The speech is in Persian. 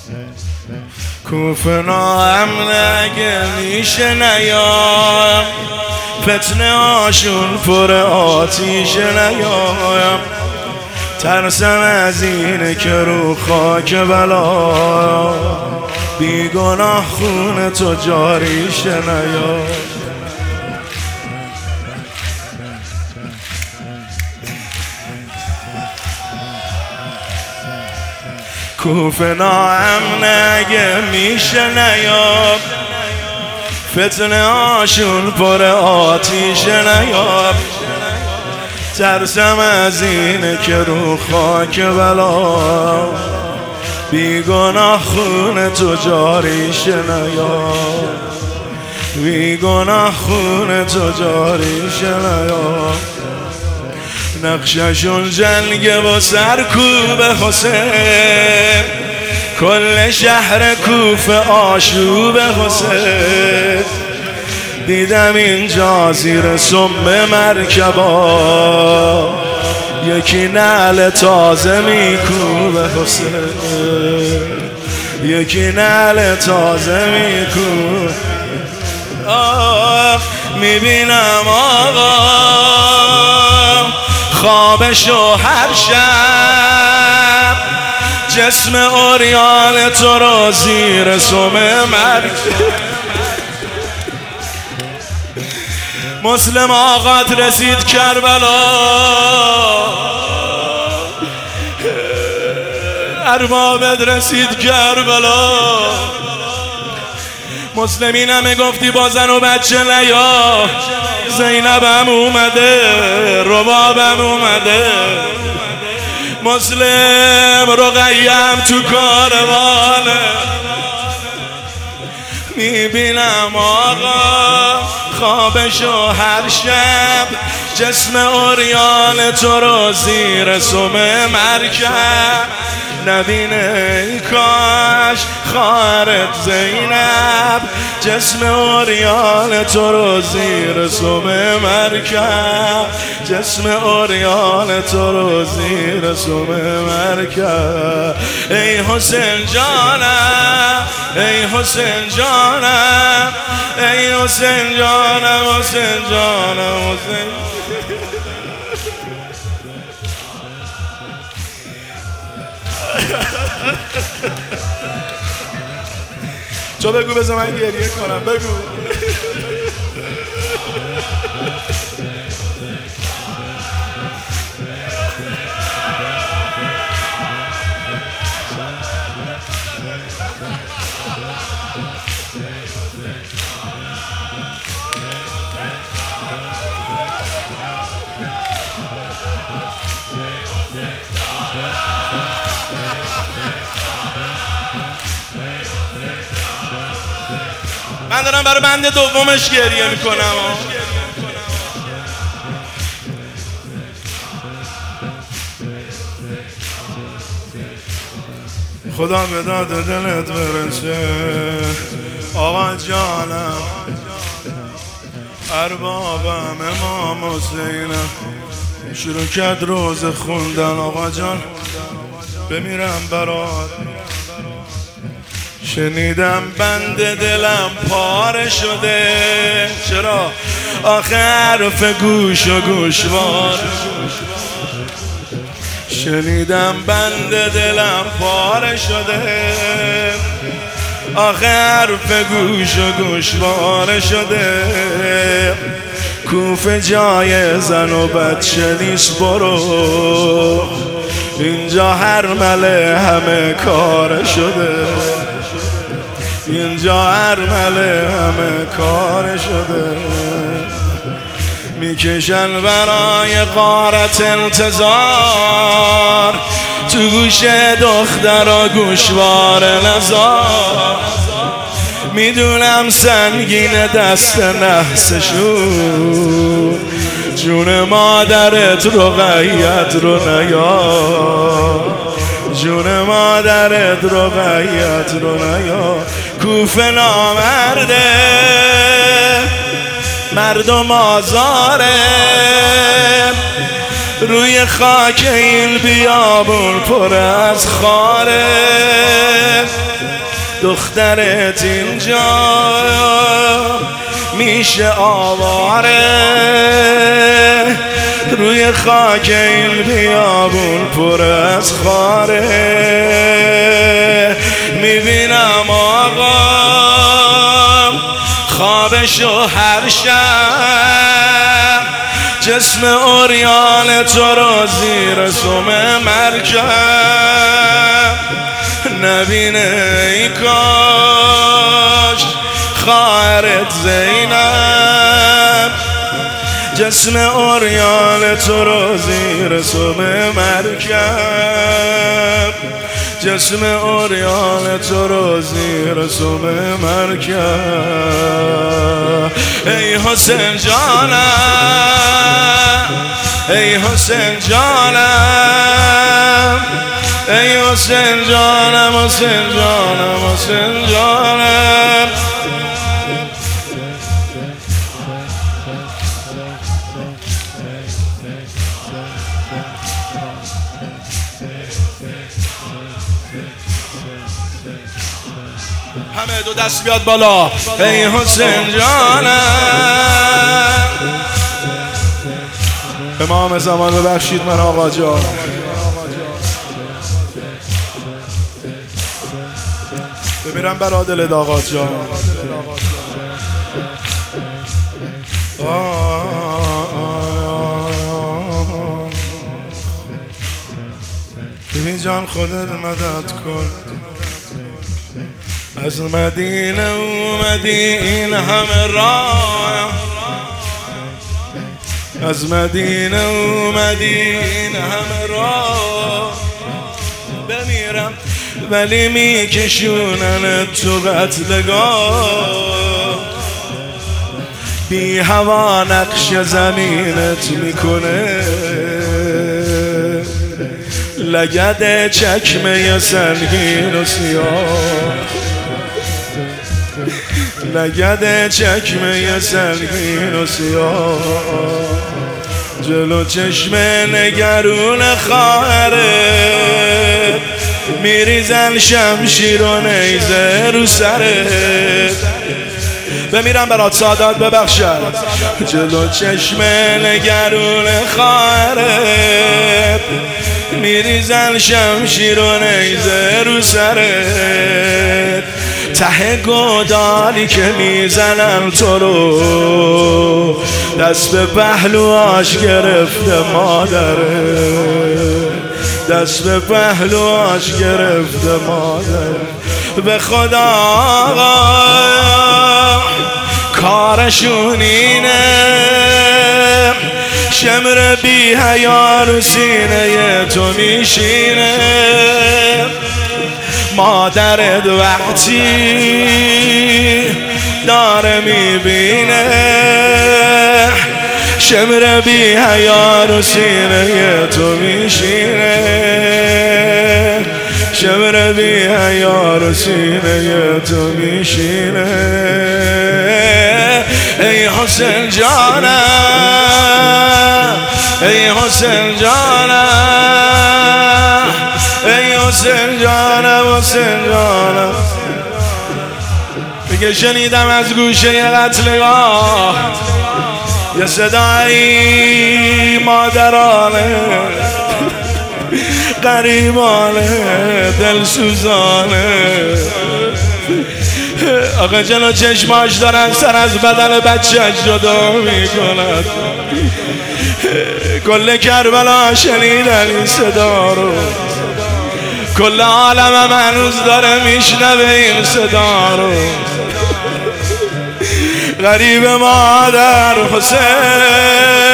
کوفه ناامن اگه میشه نیام، فتنه هاشون پر آتیش نیام. ترسم از اینه که رو خاک بلا بی گناه خون تو جاریش نیام. کوفه ناامن اگه میشه نیام، فتنه هاشون پر آتیش نیام. ترسم از اینه که رو خاک بلا بی گناه خون تو جاریش نیام، بی گناه خون تو جاریش نیام. نقششون جنگ و سرکوب حسین، کل شهر کوفه آشوب حسین. دیدم اینجا زیر سم مرکبا یکی نعل تازه میکوبه حسین، یکی نعل تازه میکوبه. میبینم آقا خوابشو هر شب، جسم اوریان تو رو زیر سم مرکب. مسلم آقات رسید کربلا، اربابت رسید کربلا. مسلمین همه گفتی با زن و بچه نیا، زینبم اومده، ربابم اومده. مسلم رقیم تو کاروانه. میبینم آقا خوابشو هر شب، جسم اوریان تو رو زیر سم مرکب. نبینه ای کاش خواهرت زینب، جسم اوریان تو رو زیر سم مرکب، جسم اوریان تو رو زیر سم مرکب. ای حسین جانم، ای حسین جانم، ای حسین جانم، حسین جانم، حسین. تو بگو بذار من گریه کنم، بگو. من دارم برای بند دومش گریه میکنم. خدا به داد دلت برسه آقا جانم، اربابم امام حسینم. شروع کرد روز خوندن آقا جان بمیرم برات. شنیدم بند دلم پاره شده، چرا؟ آخه حرف گوش و گوشوار. شنیدم بند دلم پاره شده، آخه حرف گوش و گوشوار شده. کوفه جای زن و بچه نیست، برو اینجا هر مله همه کار شده، اینجا هر مله همه کار شده. میکشن برای غارت انتظار، تو گوش دخترا گوشوار نزار. میدونم سنگین دست نحسشون، جون مادرت رقیت رو نیار، جون مادرت رقیت رو نیار. کوفه نامرده مردم آزاره، روی خاک این بیابون پر از خاره. دخترت اینجا میشه آواره، روی خاک این بیابون پر از خاره. میبینم آقا خوابشو هر شب، جسم اوریان تو رو زیر سم مرکب نبینه ای کاش خواهرت زینب، جسم اوریان تو رو زیر سم مرکب، جسم اوریان تو رو زیر سم مرکب. ای حسین جانم، ای حسین جانم، ای حسین جانم، حسین جانم، حسین جانم. همه دو دست بیاد بالا. ای حسین جانم. امام زمان ببخشید من آقا جان. بمیرم برا دل آقا جان. ببین جان خودت مدد کن، از مدینه اومدی این همه راه، از مدینه اومدی این همه راه. بمیرم ولی میکشونن تو قتلگاه، بی هوا نقش زمینت میکنه، لگد چکمه سنگین و سیاه، لگد چکمه سنگین و سیاه، جلو چشم نگرون خواهرت میریزن شمشیر و نیزه رو سرت. بمیرم برات سادات ببخشد. جلو چشم نگرون خواهرت میریزن شمشیر و نیزه رو سرت، ته گودالی که میزنن تو رو دست به پهلواش گرفته مادره، دست به پهلواش گرفته مادره. به خدا کارشون اینه، شمر بی حیا رو سینه تو میشینه، مادرت وقتی داره میبینه، شمر بی حیا رو سینه تو میشینه، شمر بی حیا رو سینه تو میشینه. ای حسین جانم، ای حسین جانم، ای حسین جانم، حسین جانم. میگه شنیدم از گوشه قتلگاه یه صدایی مادرانه غریبانه دلسوزانه، آقا جلو چشماش دارن سر از بدن بچه‌اش جدا میکنن. کل کربلا شنیدن این صدا رو، کل عالم هنوز داره میشنوه این صدا رو. غریب مادر حسین